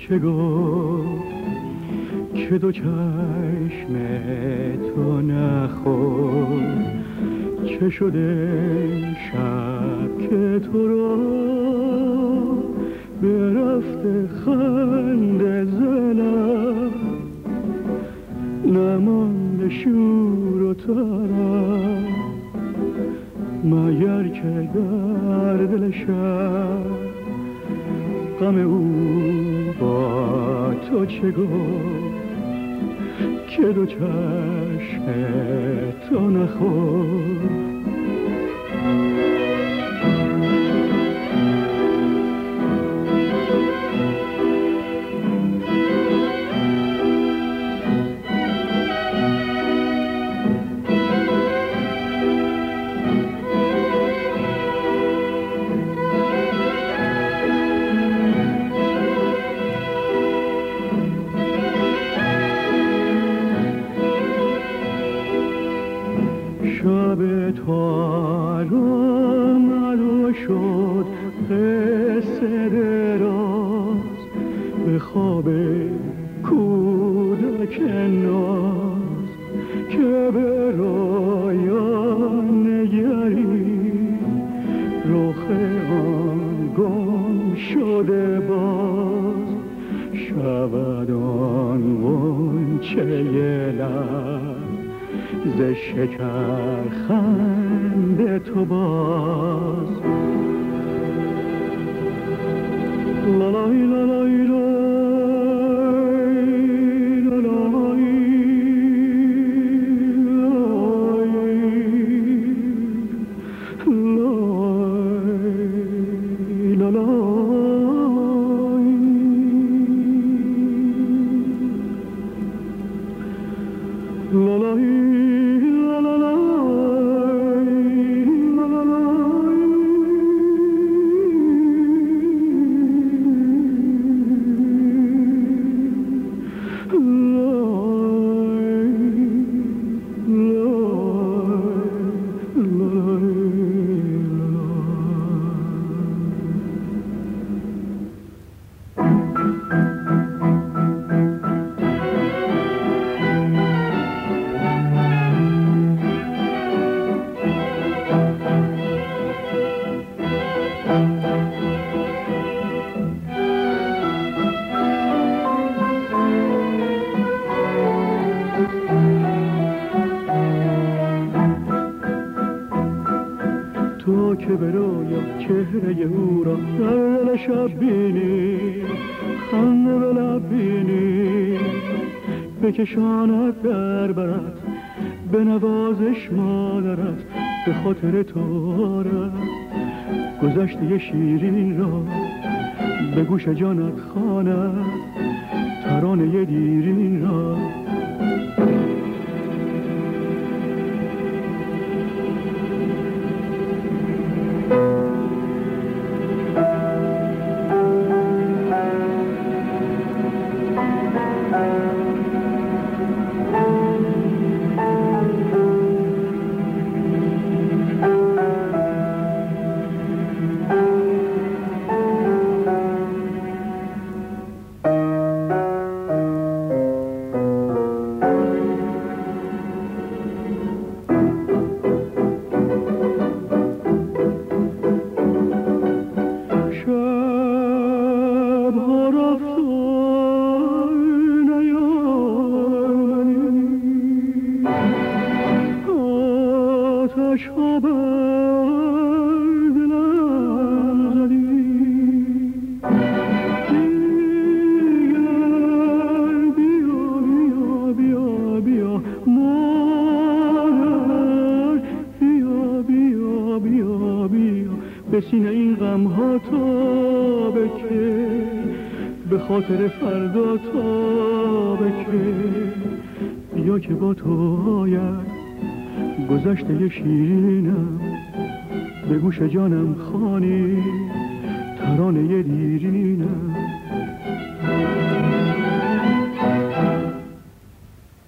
چه گفت که دو چشم تو نخورد؟ چه شده شب که تو را برفته خنده زنم، نمانده شور و طرب مگر که در دل شب غم او با تو چه گفت که دو چشم تو نخورد؟ شب تو آمد و شد قصه دراز، به خواب کودک ناز که به رویان نگری رخ آن گم شده باز، شود آن غنچه لب ز شکر خنده تو باز. لالای لالای تو که به رویا چهره او را در دل شب بینی، خنده به لب بینی، بکشاند در برت به نوازش مادرت، به خاطر تو رفت گذشته شیرین را به گوش جانت خواند، ترانه دیرین را. به سینه این غم ها تا بکه، به خاطر فردا تا بکه، بیا که با تو آید گذشته شیرینم، به گوش جانم خوانی ترانه دیرینم.